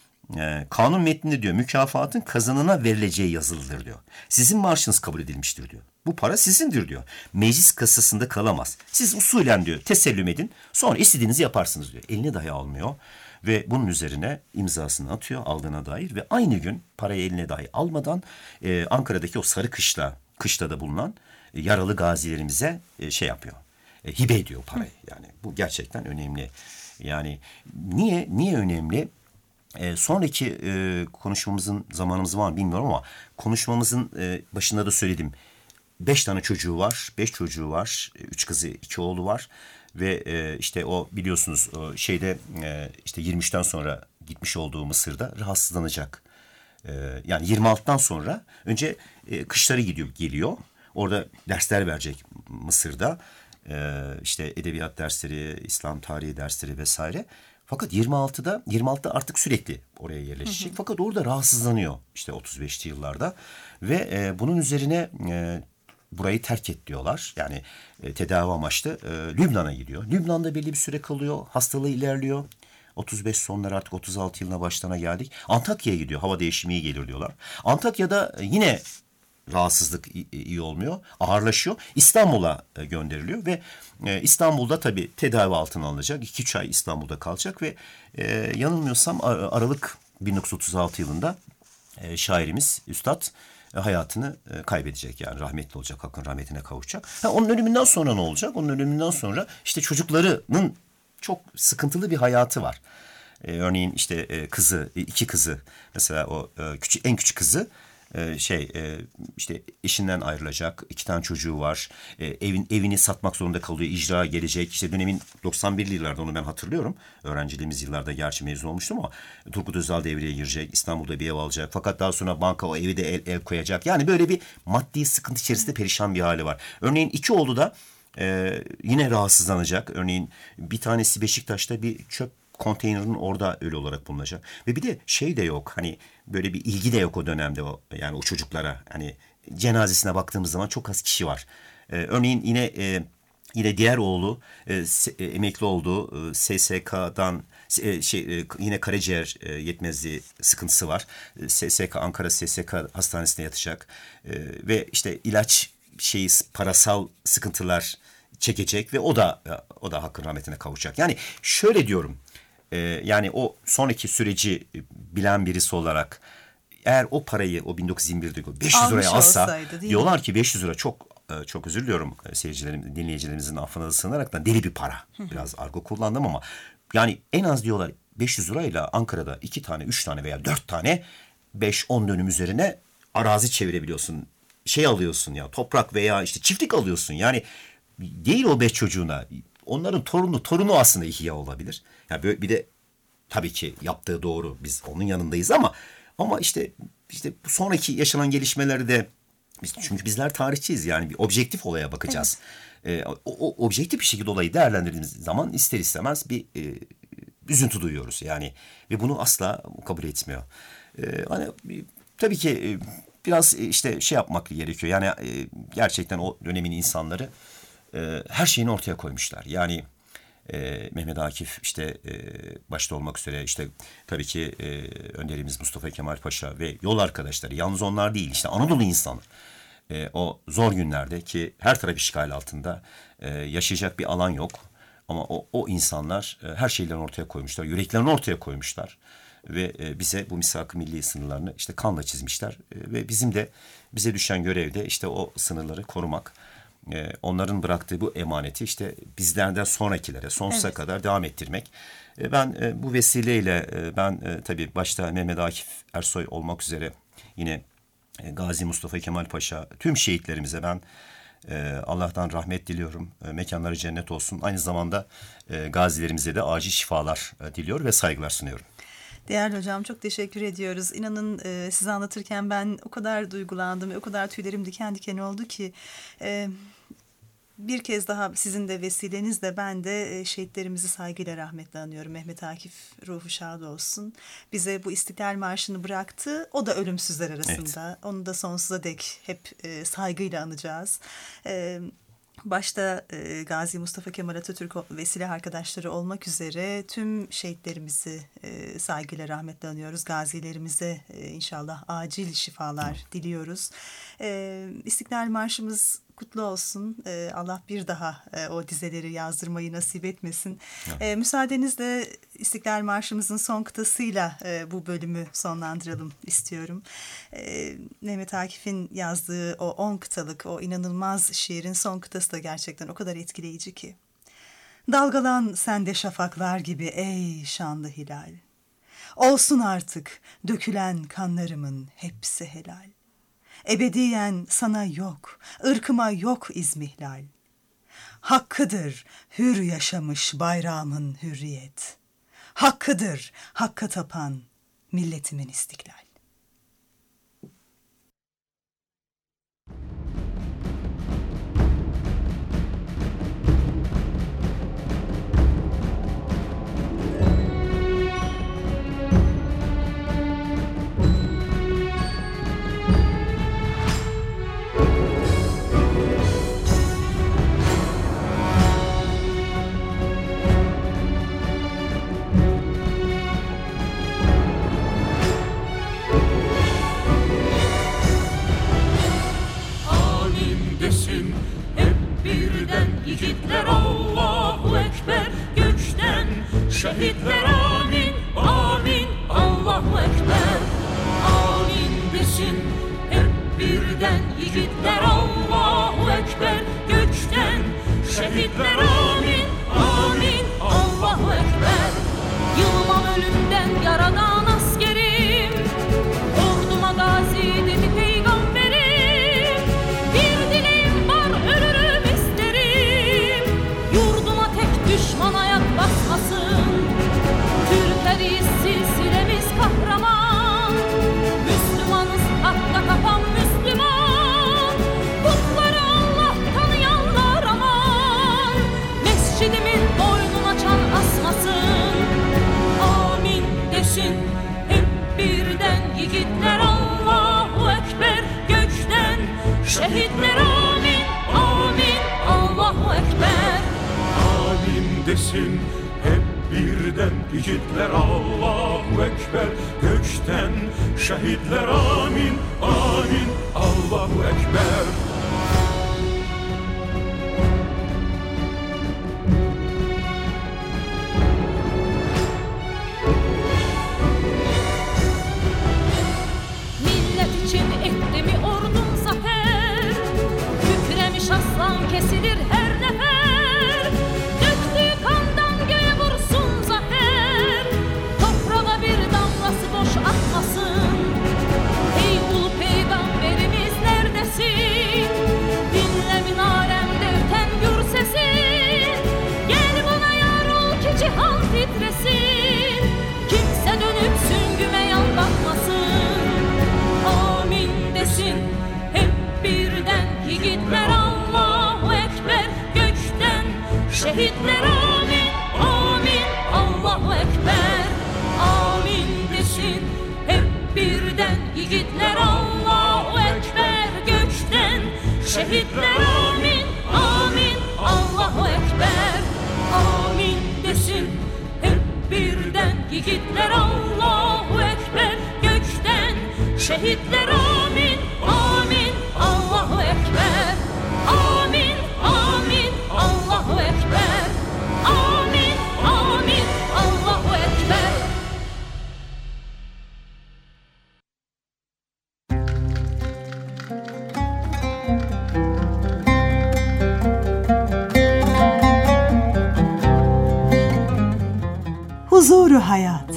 Ee, kanun metninde diyor mükafatın kazanına verileceği yazılıdır diyor. Sizin maaşınız kabul edilmiştir diyor. Bu para sizindir diyor. Meclis kasasında kalamaz. Siz usulen diyor tesellüm edin sonra istediğinizi yaparsınız diyor. Eline dahi almıyor ve bunun üzerine imzasını atıyor aldığına dair ve aynı gün parayı eline dahi almadan e, Ankara'daki o sarı kışla, kışlada bulunan e, yaralı gazilerimize e, şey yapıyor. e, hibe ediyor parayı. Yani bu gerçekten önemli. Yani niye niye önemli? E, sonraki e, konuşmamızın zamanımız var mı bilmiyorum ama konuşmamızın e, başında da söyledim. Beş tane çocuğu var, beş çocuğu var, üç kızı, iki oğlu var ve e, işte o biliyorsunuz o şeyde e, işte yirmi üçten sonra gitmiş olduğu Mısır'da rahatsızlanacak. E, yani yirmi altıdan sonra önce e, kışları gidiyor, geliyor. Orada dersler verecek Mısır'da. E, işte edebiyat dersleri, İslam tarihi dersleri vesaire. Fakat yirmi altıda yirmi altıda artık sürekli oraya yerleşecek. Hı hı. Fakat orada rahatsızlanıyor işte otuz beşli yıllarda ve e, bunun üzerine e, burayı terk et diyorlar. Yani e, tedavi amaçlı e, Lübnan'a gidiyor. Lübnan'da belli bir süre kalıyor. Hastalığı ilerliyor. otuz beş sonları artık otuz altı yılına başlarına geldik. Antakya'ya gidiyor. Hava değişimi iyi gelir diyorlar. Antakya'da yine rahatsızlık iyi olmuyor. Ağırlaşıyor. İstanbul'a gönderiliyor ve e, İstanbul'da tabii tedavi altına alınacak. iki üç ay İstanbul'da kalacak ve e, yanılmıyorsam Aralık bin dokuz yüz otuz altı yılında e, şairimiz Üstad e, hayatını e, kaybedecek. Yani rahmetli olacak. Hakkın rahmetine kavuşacak. Ha, onun ölümünden sonra ne olacak? Onun ölümünden sonra işte çocuklarının çok sıkıntılı bir hayatı var. E, örneğin işte e, kızı, iki kızı mesela o e, küçük, en küçük kızı Ee, şey e, işte eşinden ayrılacak, iki tane çocuğu var, ee, evin evini satmak zorunda kalıyor, icra gelecek. İşte dönemin doksan birli yıllarda onu ben hatırlıyorum. Öğrenciliğimiz yıllarda gerçi mezun olmuştum ama Turgut Özal devreye girecek, İstanbul'da bir ev alacak. Fakat daha sonra banka o evi de el, el koyacak. Yani böyle bir maddi sıkıntı içerisinde perişan bir hali var. Örneğin iki oğlu da e, yine rahatsızlanacak. Örneğin bir tanesi Beşiktaş'ta bir çöp konteynerin orada ölü olarak bulunacak. Ve bir de şey de yok, hani böyle bir ilgi de yok o dönemde, o yani o çocuklara. Hani cenazesine baktığımız zaman çok az kişi var. Ee, örneğin yine e, yine diğer oğlu e, se, e, emekli oldu. E, S S K'dan e, şey e, yine karaciğer e, yetmezliği sıkıntısı var. E, S S K Ankara S S K hastanesine yatacak. E, ve işte ilaç şeyi parasal sıkıntılar çekecek ve o da o da hakkın rahmetine kavuşacak. Yani şöyle diyorum. Ee, yani o sonraki süreci bilen birisi olarak eğer o parayı o bin dokuz yüz yirmi birde beş yüz liraya alsa diyorlar ki beş yüz lira çok çok özür diliyorum seyircilerim, dinleyicilerimizin affına sığınarak da deli bir para. Biraz argo kullandım ama yani en az diyorlar beş yüz lirayla Ankara'da iki tane, üç tane veya dört tane beş on dönüm üzerine arazi çevirebiliyorsun. Şey alıyorsun ya, toprak veya işte çiftlik alıyorsun. Yani değil o beş çocuğuna. Onların torunu torunu aslında ihya olabilir. Yani böyle bir de tabii ki yaptığı doğru, biz onun yanındayız ama ama işte işte bu sonraki yaşanan gelişmeleri de biz, çünkü bizler tarihçiyiz, yani bir objektif olaya bakacağız. Evet. Ee, o, o objektif bir şekilde olayı değerlendirdiğimiz zaman ister istemez bir e, üzüntü duyuyoruz yani ve bunu asla kabul etmiyor. Ee, hani tabii ki e, biraz işte şey yapmak gerekiyor. Yani e, gerçekten o dönemin insanları e, her şeyini ortaya koymuşlar. Yani e, Mehmet Akif işte e, başta olmak üzere işte tabii ki e, önderimiz Mustafa Kemal Paşa ve yol arkadaşları, yalnız onlar değil, işte Anadolu insanı. E, o zor günlerde ki her taraf işgal altında, e, yaşayacak bir alan yok. Ama o, o insanlar e, her şeylerini ortaya koymuşlar, yüreklerini ortaya koymuşlar. Ve e, bize bu misak-ı milli sınırlarını işte kanla çizmişler. E, ve bizim de bize düşen görev de işte o sınırları korumak. E, onların bıraktığı bu emaneti işte bizlerden sonrakilere sonsuza evet. kadar devam ettirmek. E, ben e, bu vesileyle e, ben e, tabii başta Mehmet Akif Ersoy olmak üzere yine e, Gazi Mustafa Kemal Paşa, tüm şehitlerimize ben e, Allah'tan rahmet diliyorum. E, mekanları cennet olsun. Aynı zamanda e, gazilerimize de acil şifalar e, diliyor ve saygılar sunuyorum. Değerli hocam, çok teşekkür ediyoruz. İnanın e, size anlatırken ben o kadar duygulandım ve o kadar tüylerim diken diken oldu ki e, bir kez daha sizin de vesilenizle ben de e, şehitlerimizi saygıyla rahmetle anıyorum. Mehmet Akif ruhu şad olsun. Bize bu İstiklal Marşı'nı bıraktı. O da ölümsüzler arasında. Evet. Onu da sonsuza dek hep e, saygıyla anacağız. Evet. Başta e, Gazi Mustafa Kemal Atatürk ve silah arkadaşları olmak üzere tüm şehitlerimizi e, saygıyla rahmetle anıyoruz. Gazilerimize e, inşallah acil şifalar diliyoruz. E, İstiklal Marşımız kutlu olsun. Ee, Allah bir daha e, o dizeleri yazdırmayı nasip etmesin. Evet. Ee, müsaadenizle İstiklal Marşımızın son kıtasıyla e, bu bölümü sonlandıralım istiyorum. Ee, Mehmet Akif'in yazdığı o on kıtalık, o inanılmaz şiirin son kıtası da gerçekten o kadar etkileyici ki. Dalgalan sende şafaklar gibi ey şanlı hilal. Olsun artık dökülen kanlarımın hepsi helal. Ebediyen sana yok, ırkıma yok izmihlal. Hakkıdır hür yaşamış bayrağımın hürriyet. Hakkıdır hakka tapan milletimin istiklal. Yiğitler Allahu Ekber, gökten şehitler amin, amin, Allahu Ekber. Amin desin hep birden yiğitler Allahu Ekber, gökten şehitler amin, amin, Allahu Ekber. Yılmam ölümden yaradan askerim, orduma gazi dedi peygamberim. Bir dileğim var ölürüm isterim, yurduma tek düşman ayak basmasın. Türkleriyiz silsilemiz kahraman, Müslümanız hakka kapan Müslüman. Putları Allah tanıyanlar aman, mescidimin boynuna çan asmasın. Amin desin hep birden yiğitler Allahu Ekber, gökten şehitler amin, amin, Allahu Ekber. Amin desin hep birden yiğitler Allahu Ekber, gökten şehitler amin, amin, Allahu Ekber. Millet için etti mi ordum zafer, kükremiş aslan kesilir her nefer. Döktüğü kandan göğe vursun zafer, toprağa bir damlası boş atmasın. Ey ulu peygamberimiz neredesin? Dinle minaremde öten gür sesin. Gel bana yar ol ki cihan titresin, kimse dönüp süngüme yan bakmasın. Amin desin hep birden yiğitler Allahu Ekber, gökten şehitler amin, amin, Allahu Ekber. Amin desin hep birden yiğitler Allahu Ekber, gökten şehitler amin, amin, Allahu Ekber. Amin desin hep birden yiğitler Allahu Ekber, gökten şehitler amin, amin, Allahu Ekber. Amin, amin, Allahu Ekber. Amin, amin, Allahu Ekber. Huzuru hayat.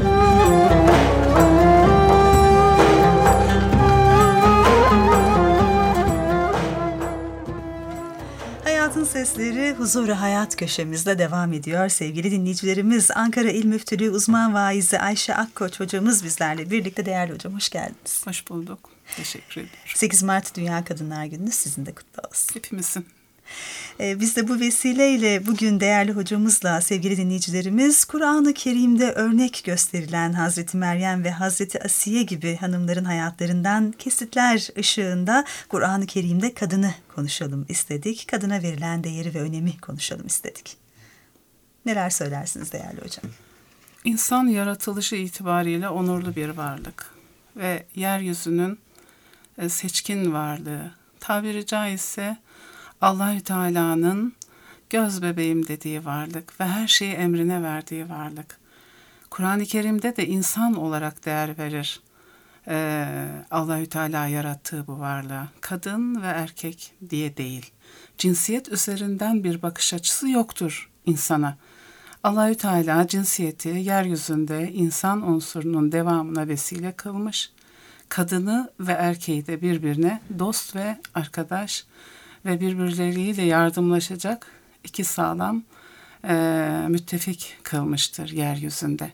Hayatın Sesleri Huzuru Hayat köşemizde devam ediyor. Sevgili dinleyicilerimiz, Ankara İl Müftülüğü uzman vaizi Ayşe Akkoç hocamız bizlerle birlikte. Değerli hocam, hoş geldiniz. Hoş bulduk. Teşekkür ederim. sekiz Mart Dünya Kadınlar Günü sizin de kutlu olsun. Hepimizin. Ee, biz de bu vesileyle bugün değerli hocamızla sevgili dinleyicilerimiz, Kur'an-ı Kerim'de örnek gösterilen Hazreti Meryem ve Hazreti Asiye gibi hanımların hayatlarından kesitler ışığında Kur'an-ı Kerim'de kadını konuşalım istedik. Kadına verilen değeri ve önemi konuşalım istedik. Neler söylersiniz değerli hocam? İnsan yaratılışı itibariyle onurlu bir varlık ve yeryüzünün seçkin varlığı, tabiri caizse Allahü Teala'nın göz bebeğim dediği varlık ve her şeyi emrine verdiği varlık. Kur'an-ı Kerim'de de insan olarak değer verir ee, Allahü Teala yarattığı bu varlığa. Kadın ve erkek diye değil. Cinsiyet üzerinden bir bakış açısı yoktur insana. Allahü Teala cinsiyeti yeryüzünde insan unsurunun devamına vesile kılmış. Kadını ve erkeği de birbirine dost ve arkadaş ve birbirleriyle yardımlaşacak iki sağlam e, müttefik kılmıştır yeryüzünde.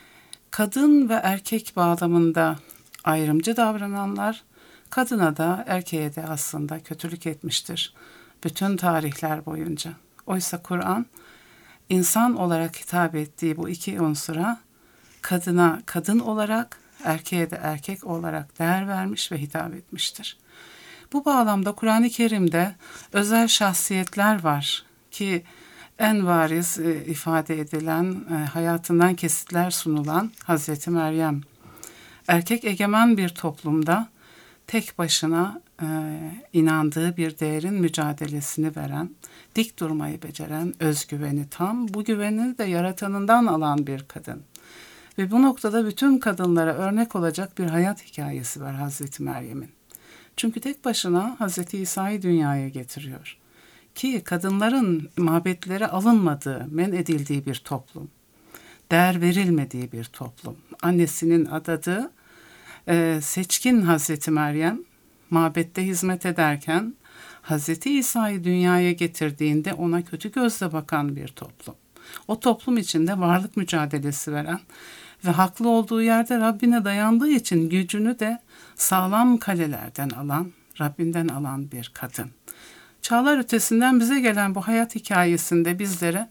Kadın ve erkek bağlamında ayrımcı davrananlar, kadına da erkeğe de aslında kötülük etmiştir bütün tarihler boyunca. Oysa Kur'an, insan olarak hitap ettiği bu iki unsura, kadına kadın olarak, erkeğe de erkek olarak değer vermiş ve hitap etmiştir. Bu bağlamda Kur'an-ı Kerim'de özel şahsiyetler var ki en bariz e, ifade edilen, e, hayatından kesitler sunulan Hazreti Meryem. Erkek egemen bir toplumda tek başına e, inandığı bir değerin mücadelesini veren, dik durmayı beceren, özgüveni tam, bu güveni de yaratanından alan bir kadın. Ve bu noktada bütün kadınlara örnek olacak bir hayat hikayesi var Hazreti Meryem'in. Çünkü tek başına Hazreti İsa'yı dünyaya getiriyor. Ki kadınların mabetlere alınmadığı, men edildiği bir toplum. Değer verilmediği bir toplum. Annesinin adadığı e, seçkin Hazreti Meryem mabette hizmet ederken Hazreti İsa'yı dünyaya getirdiğinde ona kötü gözle bakan bir toplum. O toplum içinde varlık mücadelesi veren ve haklı olduğu yerde Rabbine dayandığı için gücünü de sağlam kalelerden alan, Rabbinden alan bir kadın. Çağlar ötesinden bize gelen bu hayat hikayesinde bizlere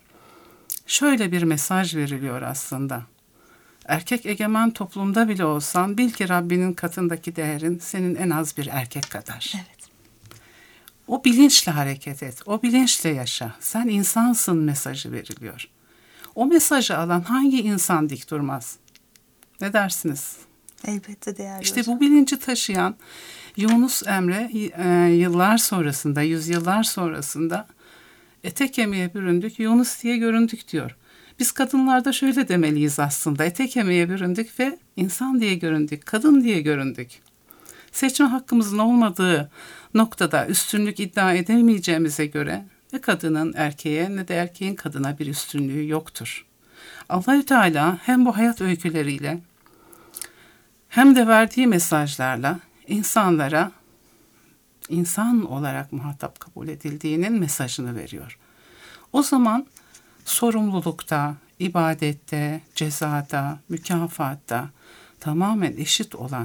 şöyle bir mesaj veriliyor aslında. Erkek egemen toplumda bile olsan bil ki Rabbinin katındaki değerin senin en az bir erkek kadar. Evet. O bilinçle hareket et, o bilinçle yaşa. Sen insansın mesajı veriliyor. O mesajı alan hangi insan dik durmaz? Ne dersiniz? Elbette değerli İşte hocam. bu bilinci taşıyan Yunus Emre e, yıllar sonrasında, yüzyıllar sonrasında ete kemiğe büründük, Yunus diye göründük diyor. Biz kadınlarda şöyle demeliyiz aslında, ete kemiğe büründük ve insan diye göründük, kadın diye göründük. Seçme hakkımızın olmadığı noktada üstünlük iddia edemeyeceğimize göre ne kadının erkeğe ne de erkeğin kadına bir üstünlüğü yoktur. Allahü Teala hem bu hayat öyküleriyle hem de verdiği mesajlarla insanlara insan olarak muhatap kabul edildiğinin mesajını veriyor. O zaman sorumlulukta, ibadette, cezada, mükafatta tamamen eşit olan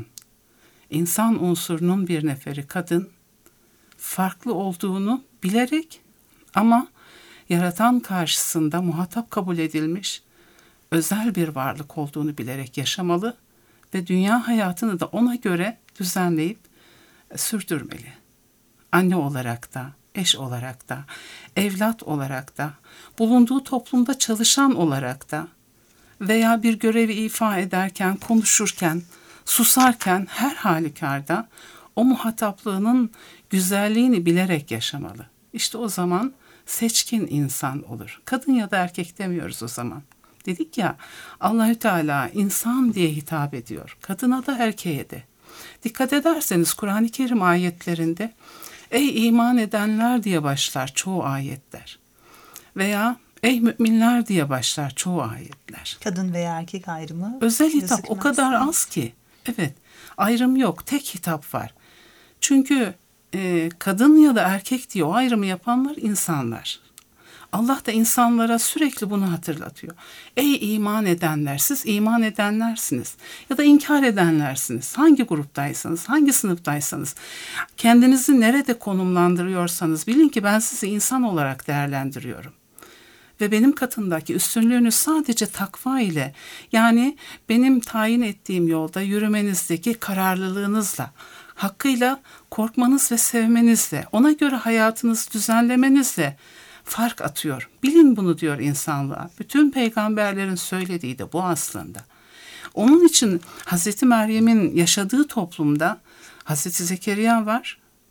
insan unsurunun bir neferi kadın, farklı olduğunu bilerek ama yaratan karşısında muhatap kabul edilmiş özel bir varlık olduğunu bilerek yaşamalı ve dünya hayatını da ona göre düzenleyip sürdürmeli. Anne olarak da, eş olarak da, evlat olarak da, bulunduğu toplumda çalışan olarak da veya bir görevi ifa ederken, konuşurken, susarken her halükarda o muhataplığının güzelliğini bilerek yaşamalı. İşte o zaman seçkin insan olur. Kadın ya da erkek demiyoruz o zaman. Dedik ya Allahü Teala insan diye hitap ediyor. Kadına da erkeğe de. Dikkat ederseniz Kur'an-ı Kerim ayetlerinde ey iman edenler diye başlar çoğu ayetler. Veya ey müminler diye başlar çoğu ayetler. Kadın veya erkek ayrımı özel hitap gözükmez. o kadar az ki. Evet, ayrım yok, tek hitap var. Çünkü e, kadın ya da erkek diye o ayrımı yapanlar insanlar. Allah da insanlara sürekli bunu hatırlatıyor. Ey iman edenler, siz iman edenlersiniz ya da inkar edenlersiniz. Hangi gruptaysanız, hangi sınıftaysanız, kendinizi nerede konumlandırıyorsanız bilin ki ben sizi insan olarak değerlendiriyorum. Ve benim katındaki üstünlüğünüz sadece takva ile, yani benim tayin ettiğim yolda yürümenizdeki kararlılığınızla, hakkıyla korkmanız ve sevmenizle, ona göre hayatınızı düzenlemenizle fark atıyor. Bilin bunu diyor insanlığa. Bütün peygamberlerin söylediği de bu aslında. Onun için Hazreti Meryem'in yaşadığı toplumda Hazreti Zekeriya var.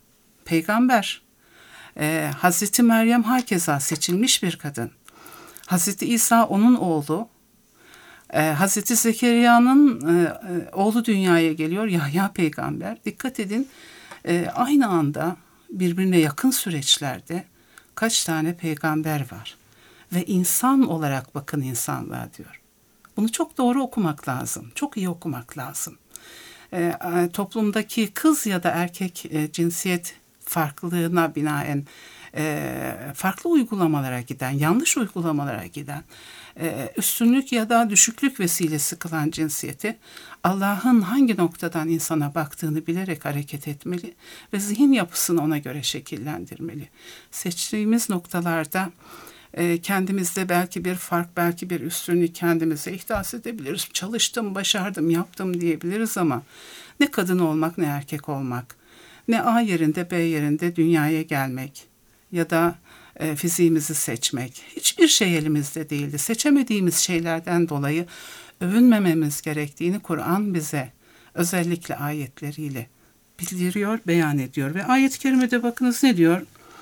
peygamber. Ee, Hazreti Meryem hakeza seçilmiş bir kadın. Hazreti İsa onun oğlu. Ee, Hazreti Zekeriya'nın e, oğlu dünyaya geliyor, Yahya peygamber. Dikkat edin, e, aynı anda birbirine yakın süreçlerde kaç tane peygamber var. Ve insan olarak bakın insanlığa diyor. Bunu çok doğru okumak lazım, çok iyi okumak lazım. E, toplumdaki kız ya da erkek e, cinsiyet farklılığına binaen e, farklı uygulamalara giden, yanlış uygulamalara giden, e, üstünlük ya da düşüklük vesilesi kılan cinsiyeti Allah'ın hangi noktadan insana baktığını bilerek hareket etmeli ve zihin yapısını ona göre şekillendirmeli. Seçtiğimiz noktalarda e, kendimizde belki bir fark, belki bir üstünlük kendimize ihdas edebiliriz. Çalıştım, başardım, yaptım diyebiliriz ama ne kadın olmak ne erkek olmak, ne A yerinde B yerinde dünyaya gelmek ya da e, fiziğimizi seçmek. Hiçbir şey elimizde değildi. Seçemediğimiz şeylerden dolayı övünmememiz gerektiğini Kur'an bize özellikle ayetleriyle bildiriyor, beyan ediyor. Ve ayet-i kerimede bakınız ne diyor?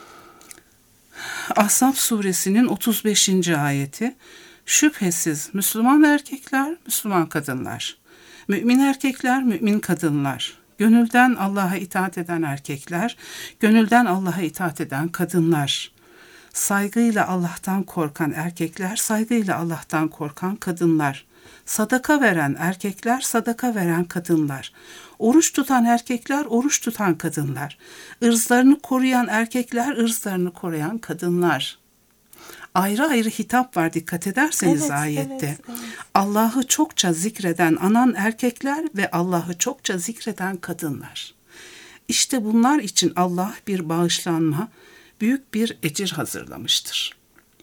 Ahzab suresinin otuz beşinci ayeti. Şüphesiz Müslüman erkekler, Müslüman kadınlar, mümin erkekler, mümin kadınlar, gönülden Allah'a itaat eden erkekler, gönülden Allah'a itaat eden kadınlar, saygıyla Allah'tan korkan erkekler, saygıyla Allah'tan korkan kadınlar, sadaka veren erkekler, sadaka veren kadınlar, oruç tutan erkekler, oruç tutan kadınlar, ırzlarını koruyan erkekler, ırzlarını koruyan kadınlar. Ayrı ayrı hitap var dikkat ederseniz Evet, ayette. evet, evet. Allah'ı çokça zikreden anan erkekler ve Allah'ı çokça zikreden kadınlar. İşte bunlar için Allah bir bağışlanma, büyük bir ecir hazırlamıştır.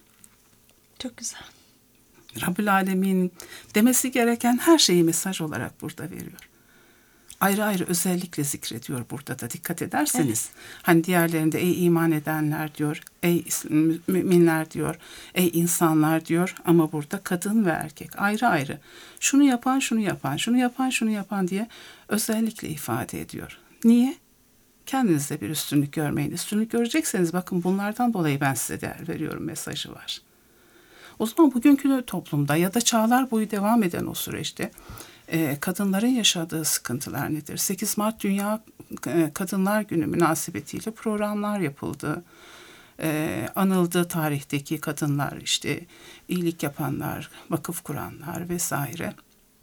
Çok güzel. Rabbül Alemin demesi gereken her şeyi mesaj olarak burada veriyor. Ayrı ayrı özellikle zikrediyor burada da dikkat ederseniz. Evet. Hani diğerlerinde ey iman edenler diyor, ey müminler diyor, ey insanlar diyor ama burada kadın ve erkek ayrı ayrı. Şunu yapan, şunu yapan, şunu yapan, şunu yapan diye özellikle ifade ediyor. Niye? Kendinizde bir üstünlük görmeyin. Üstünlük görecekseniz bakın bunlardan dolayı ben size değer veriyorum mesajı var. O zaman bugünkü toplumda ya da çağlar boyu devam eden o süreçte e, kadınların yaşadığı sıkıntılar nedir? sekiz Mart Dünya e, Kadınlar Günü münasebetiyle programlar yapıldı. E, anıldı tarihteki kadınlar, işte iyilik yapanlar, vakıf kuranlar vesaire.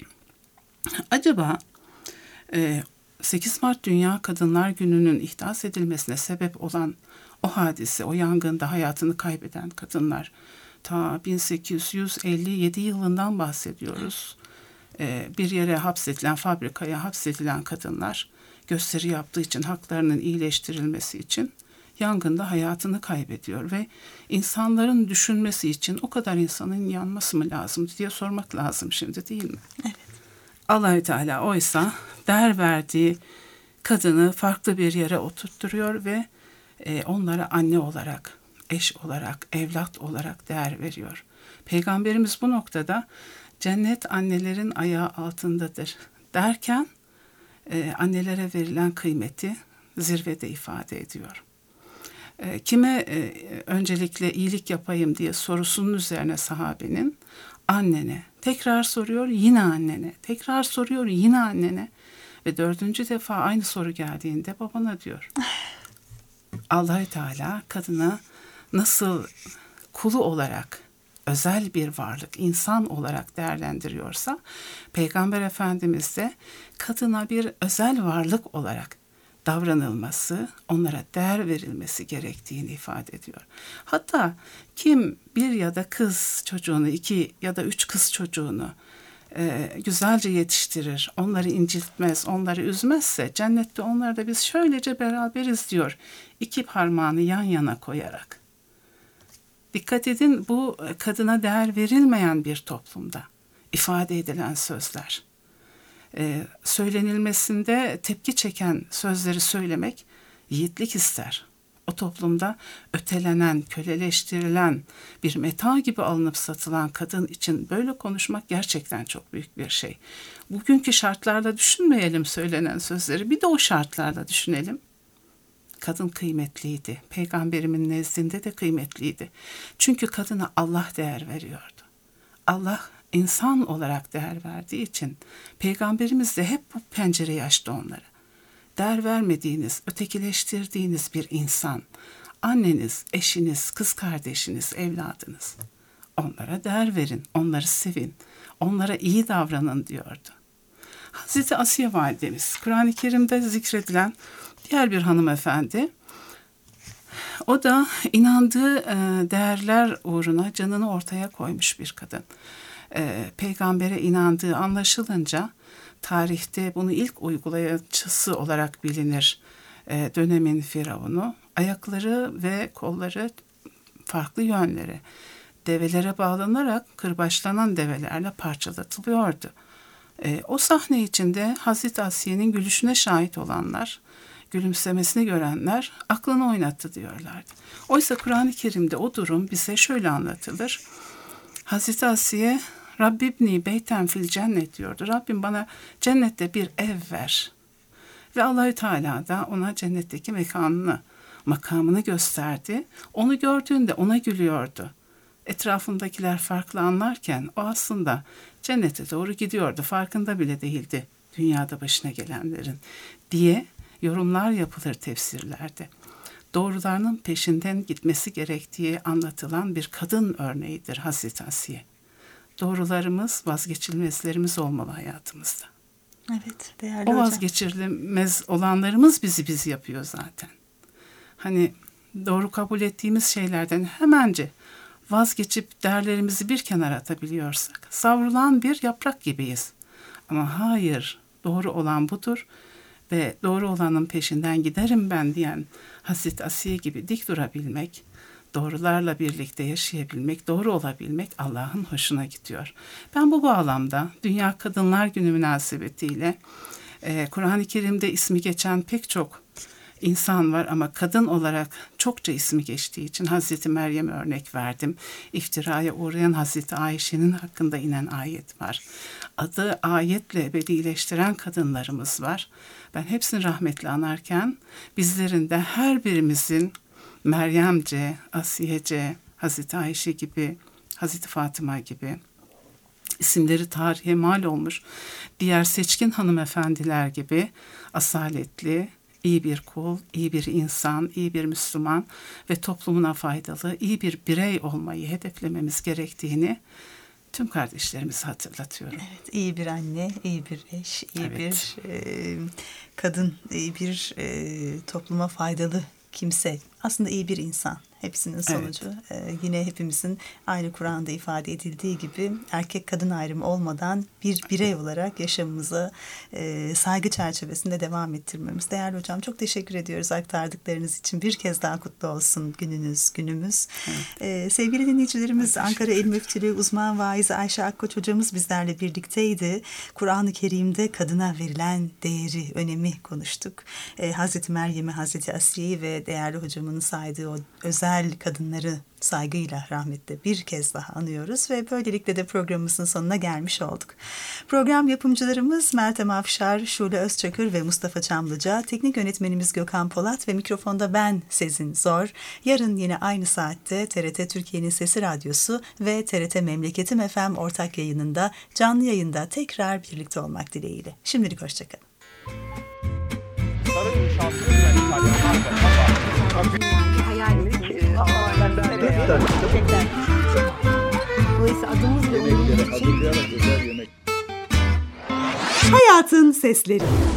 Acaba e, sekiz Mart Dünya Kadınlar Günü'nün ihdas edilmesine sebep olan o hadise, o yangında hayatını kaybeden kadınlar, ta bin sekiz yüz elli yedi yılından bahsediyoruz. Ee, bir yere hapsedilen, fabrikaya hapsedilen kadınlar gösteri yaptığı için, haklarının iyileştirilmesi için yangında hayatını kaybediyor ve insanların düşünmesi için o kadar insanın yanması mı lazım diye sormak lazım şimdi, değil mi? Evet. Allah-u Teala oysa değer verdiği kadını farklı bir yere oturtturuyor ve e, onlara anne olarak, eş olarak, evlat olarak değer veriyor. Peygamberimiz bu noktada cennet annelerin ayağı altındadır derken e, annelere verilen kıymeti zirvede ifade ediyor. E, kime e, öncelikle iyilik yapayım diye sorusunun üzerine sahabenin annene, tekrar soruyor yine annene, tekrar soruyor yine annene ve dördüncü defa aynı soru geldiğinde babana diyor. Allah-u Teala kadına nasıl kulu olarak, özel bir varlık, insan olarak değerlendiriyorsa, Peygamber Efendimiz de kadına bir özel varlık olarak davranılması, onlara değer verilmesi gerektiğini ifade ediyor. Hatta kim bir ya da kız çocuğunu, iki ya da üç kız çocuğunu e, güzelce yetiştirir, onları incitmez, onları üzmezse, cennette onları da biz şöylece beraberiz diyor, iki parmağını yan yana koyarak. Dikkat edin, bu kadına değer verilmeyen bir toplumda ifade edilen sözler. Ee, söylenilmesinde tepki çeken sözleri söylemek yiğitlik ister. O toplumda ötelenen, köleleştirilen, bir meta gibi alınıp satılan kadın için böyle konuşmak gerçekten çok büyük bir şey. Bugünkü şartlarla düşünmeyelim söylenen sözleri, bir de o şartlarla düşünelim. kadın kıymetliydi. Peygamberimin nezdinde de kıymetliydi. Çünkü kadına Allah değer veriyordu. Allah insan olarak değer verdiği için Peygamberimiz de hep bu pencereyi açtı onlara. Değer vermediğiniz, ötekileştirdiğiniz bir insan, anneniz, eşiniz, kız kardeşiniz, evladınız. Onlara değer verin, onları sevin, onlara iyi davranın diyordu. Hazreti Asiye validemiz, Kur'an-ı Kerim'de zikredilen diğer bir hanımefendi. O da inandığı e, değerler uğruna canını ortaya koymuş bir kadın. E, peygambere inandığı anlaşılınca tarihte bunu ilk uygulayıcısı olarak bilinir e, dönemin firavunu. Ayakları ve kolları farklı yönlere, develere bağlanarak kırbaçlanan develerle parçalatılıyordu. E, o sahne içinde Hazreti Asiye'nin gülüşüne şahit olanlar, gülümsemesini görenler aklını oynattı diyorlardı. Oysa Kur'an-ı Kerim'de o durum bize şöyle anlatılır. Hazreti Asiye, Rabbibni beyten fil cennet diyordu. Rabbim bana cennette bir ev ver. Ve Allahü Teala da ona cennetteki mekanını, makamını gösterdi. Onu gördüğünde ona gülüyordu. Etrafındakiler farklı anlarken o aslında cennete doğru gidiyordu. Farkında bile değildi dünyada başına gelenlerin diye yorumlar yapılır tefsirlerde. Doğrularının peşinden gitmesi gerektiği anlatılan bir kadın örneğidir Hazreti Asiye. Doğrularımız, vazgeçilmezlerimiz olmalı hayatımızda. Evet, değerli o hocam. vazgeçilmez olanlarımız bizi biz yapıyor zaten. Hani doğru kabul ettiğimiz şeylerden hemence vazgeçip değerlerimizi bir kenara atabiliyorsak savrulan bir yaprak gibiyiz. Ama hayır, doğru olan budur ve doğru olanın peşinden giderim ben diyen Hazreti Asiye gibi dik durabilmek, doğrularla birlikte yaşayabilmek, doğru olabilmek Allah'ın hoşuna gidiyor. Ben bu bağlamda Dünya Kadınlar Günü münasebetiyle e, Kur'an-ı Kerim'de ismi geçen pek çok insan var ama kadın olarak çokça ismi geçtiği için Hazreti Meryem'e örnek verdim. İftiraya uğrayan Hazreti Ayşe'nin hakkında inen ayet var. Adı ayetle ebedileştiren kadınlarımız var. Ben hepsini rahmetle anarken bizlerin de her birimizin Meryemce, Asiyece, Hazreti Ayşe gibi, Hazreti Fatıma gibi isimleri tarihe mal olmuş diğer seçkin hanımefendiler gibi asaletli, iyi bir kul, iyi bir insan, iyi bir Müslüman ve toplumuna faydalı, iyi bir birey olmayı hedeflememiz gerektiğini tüm kardeşlerimize hatırlatıyorum. Evet, iyi bir anne, iyi bir eş, iyi evet. bir e, kadın, iyi bir e, topluma faydalı kimse. Aslında iyi bir insan. Hepsinin sonucu. Evet. Ee, yine hepimizin aynı Kur'an'da ifade edildiği gibi erkek kadın ayrımı olmadan bir birey olarak yaşamımızı e, saygı çerçevesinde devam ettirmemiz. Değerli hocam, çok teşekkür ediyoruz aktardıklarınız için. Bir kez daha kutlu olsun gününüz, günümüz. Evet. Ee, sevgili dinleyicilerimiz, Ankara İl Müftülüğü uzman vaizi Ayşe Akkoç hocamız bizlerle birlikteydi. Kur'an-ı Kerim'de kadına verilen değeri, önemi konuştuk. Ee, Hazreti Meryem'i, Hazreti Asiye'yi ve değerli hocamın saydığı o özel kadınları saygıyla, rahmetle bir kez daha anıyoruz ve böylelikle de programımızın sonuna gelmiş olduk. Program yapımcılarımız Meltem Afşar, Şule Özçakır ve Mustafa Çamlıca, teknik yönetmenimiz Gökhan Polat ve mikrofonda ben Sezin Zor. Yarın yine aynı saatte T R T Türkiye'nin Sesi Radyosu ve T R T Memleketim F M ortak yayınında, canlı yayında tekrar birlikte olmak dileğiyle. Şimdilik hoşçakalın. Sarı inşaatlı ve İtalyan Dolayısıyla adımız ve Hayatın Sesleri.